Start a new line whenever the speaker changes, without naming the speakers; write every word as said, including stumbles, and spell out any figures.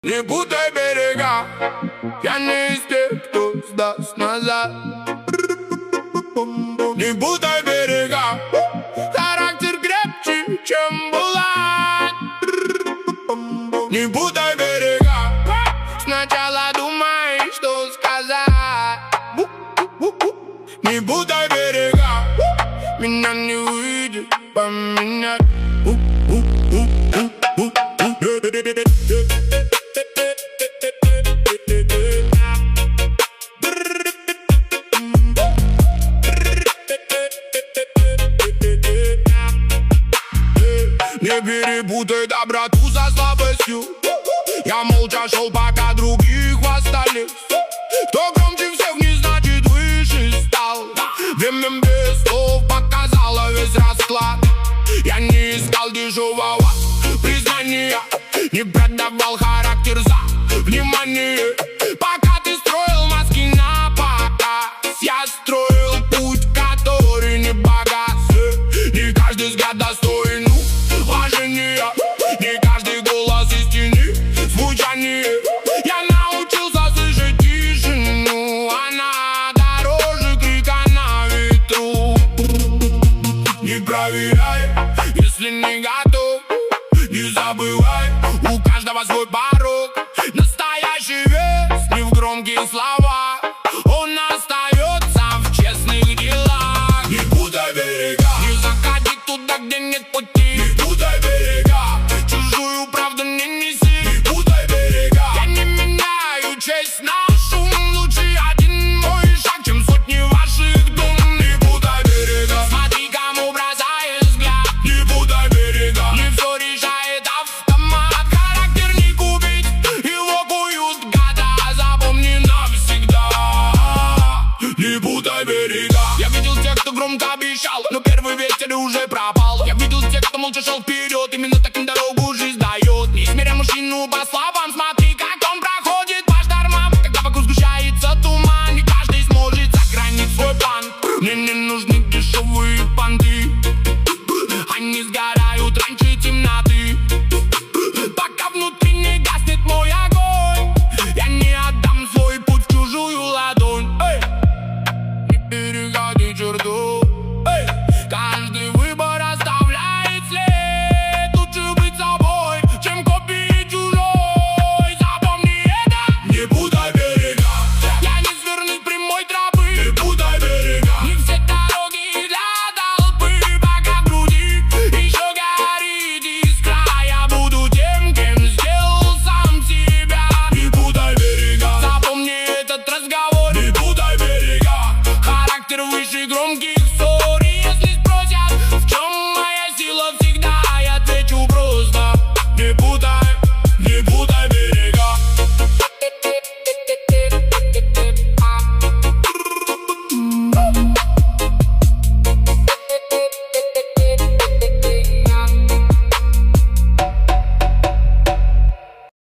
Не путай берега, я не из тех, кто сдаст назад. Не путай берега, характер крепче, чем булат. Не путай берега, сначала думай, что сказать. Не путай берега, меня не выйдет поменять. Не перепутай доброту со слабостью. Я молча шел, пока других хвастались. Кто громче всех, не значит выше стал. Время без слов показало весь расклад. Я не искал дешевого признания, не продавал характер за внимание. Пока ты строил маски на показ, я строил путь, который не богат. Не каждый взгляд достоин уважения, не каждый голос истины звучание. Я научился слышать тишину, она дороже крика на ветру. Не проверяй, если не готов, не забывай, у каждого свой порог. Настоящий вес не в громких словах, он остается в честных делах. Не путай берега, не заходи туда, где нет пути. Не путай берега, чужую правду не неси. Не путай берега, я не меняю честь на шум. Лучше один мой шаг, чем сотни ваших дум. Не путай берега, смотри, кому бросаешь взгляд. Не путай берега, не все решает автомат. Характер не купить, его куют гада. Запомни навсегда. Не путай берега. Я видел тех, кто громко обещал, но первый ветер уже пропал. Я видел тех, кто молча шел вперед, именно таким дорогу жизнь дает. Не измеряй мужчину по словам, смотри, как он проходит по штормам. Когда вокруг сгущается туман, не каждый сможет сохранить свой план. Мне не нужны дешевые понты, они сгорают раньше темноты. Пока внутри не гаснет мой огонь, я не отдам свой путь в чужую ладонь. Эй! Не переходи черту, эй! Каждый выбор оставляет след. Лучше быть собой, чем копией чужой. Запомни это. Не путай берега, я не сверну с прямой тропы. Не путай берега, не все дороги для толпы. Пока в груди еще горит искра, я буду тем, кем сделал сам себя. Не путай берега, запомни этот разговор. Не путай берега, характер выше громких ссор.